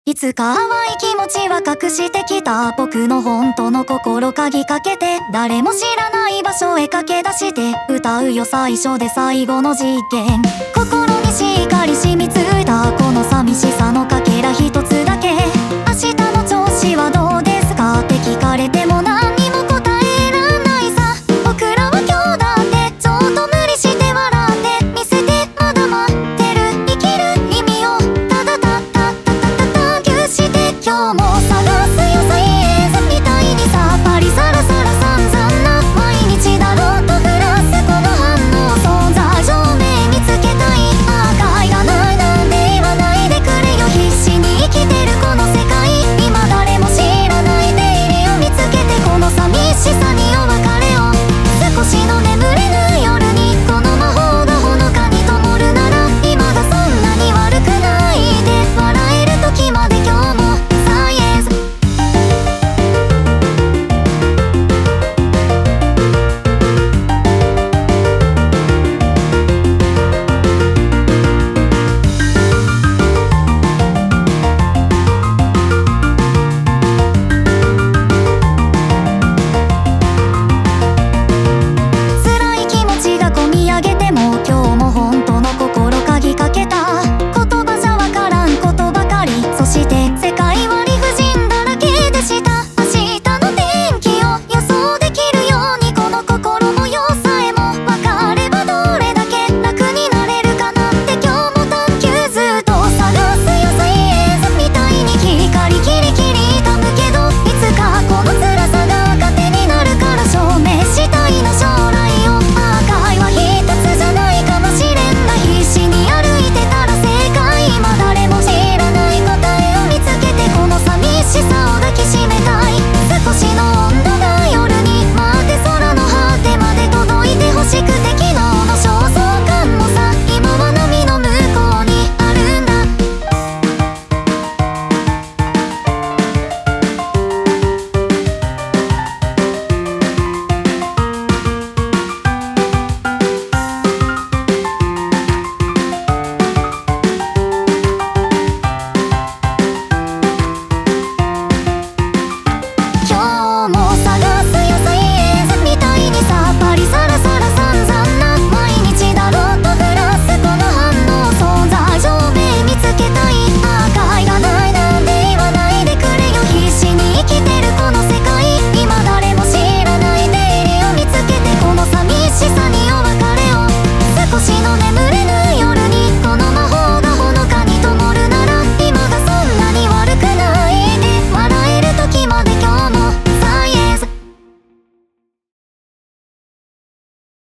いつか淡い気持ちは隠してきた僕の本当の心鍵かけて誰も知らない場所へ駆け出して歌うよ最初で最後の実験心にしっかり染みついたこの寂しさのかけら一つだけ明日の調子はどうですかって聞かれても何にも答えらんないさ僕らは今日だってちょっと無理して笑って見せてまだ待ってる生きる意味をただたったたたたたぎゅして今日も